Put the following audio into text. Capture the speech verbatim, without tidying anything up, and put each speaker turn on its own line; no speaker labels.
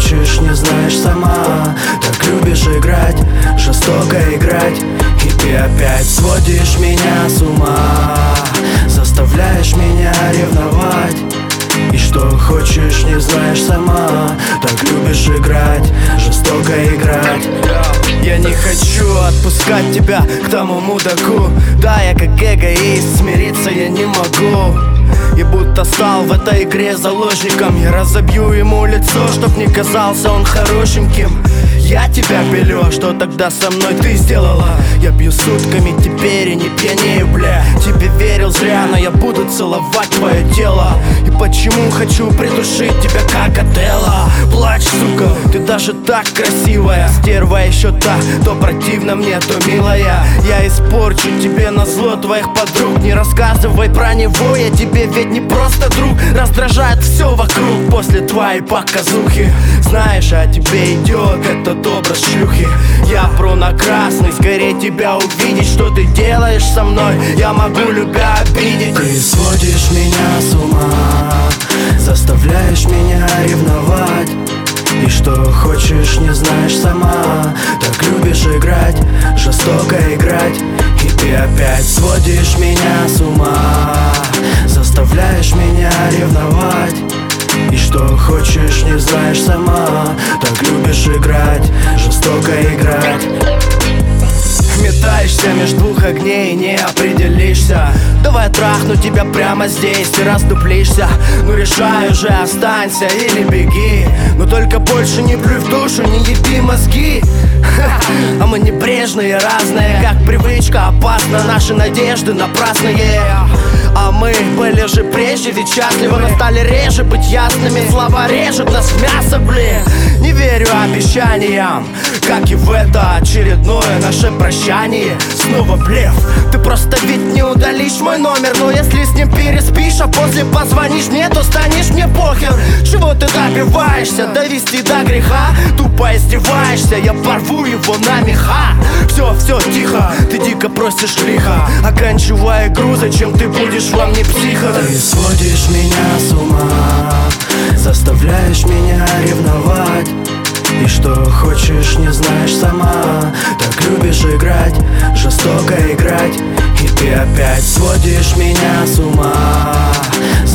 хочешь, не знаешь сама. Так любишь играть, жестоко играть, и ты опять сводишь меня с ума. Заставляешь меня ревновать, и что хочешь, не знаешь сама. Так любишь играть, жестоко играть. Я не хочу отпускать тебя к тому мудаку. Да, я как эгоист, смириться я не могу. И будто стал в этой игре заложником. Я разобью ему лицо, чтоб не казался он хорошеньким. Я тебя пилю, а что тогда со мной ты сделала? Я пью сутками теперь и не пьянею, бля. Тебе верил зря, но я буду целовать твое тело. И почему хочу придушить тебя, как Отелло? Плачь, сука, ты даже так красивая. Стерва еще та, то противно мне, то милая. Я испорчу тебе назло твоих подруг. Не рассказывай про него, я тебе ведь не просто друг. Раздражает все вокруг после твоей показухи. Знаешь, а тебе идет этот образ шлюхи. Я про на красный, скорее тебя увидеть. Что ты делаешь со мной, я могу любя обидеть. Ты сводишь меня с ума, заставляешь меня ревновать, и что хочешь, не знаешь сама. Так любишь играть, жестоко играть, и ты опять сводишь меня с ума. Заставляешь меня ревновать, и что хочешь, не знаешь сама. Так любишь играть, жестоко играть. Метаешься между двух огней и не определишься. Давай трахну тебя прямо здесь, ты раздуплишься. Ну решай уже, останься или беги. Но только больше не плюй в душу, не еби мозги. А мы небрежные, разные, как привычка опасна. Наши надежды напрасные. А мы были же прежде ведь счастливы, но стали реже быть ясными. Слова режут нас в мясо, блин. Не верю обещаниям, как и в это очередное наше прощание. Снова блеф, ты просто ведь не удалишь мой номер. Но если с ним переспишь, а после позвонишь мне, то станешь мне похер. Чего ты добиваешься? Довести до греха? Тупо издеваешься, я порву его на меха. Все, все, тихо, ты дико просишь лихо. Оканчивай игру, зачем ты будешь во мне психо? Ты сводишь меня с ума, заставляешь меня ревновать, и что хочешь, не знаешь сама. Так любишь играть, жестоко играть, и ты опять сводишь меня с ума.